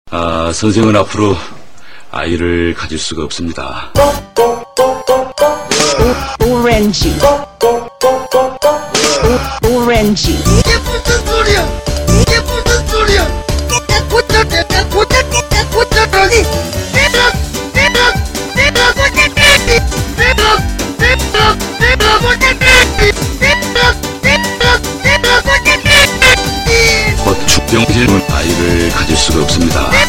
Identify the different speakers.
Speaker 1: 선생은 앞으로 아이를 가질 수가 없습니다.
Speaker 2: 오렌지. 오렌지.
Speaker 3: 이게 무슨 소리야? 이게 무슨 소리야?
Speaker 1: 곧 축병제는 아이를 가질 수가 없습니다.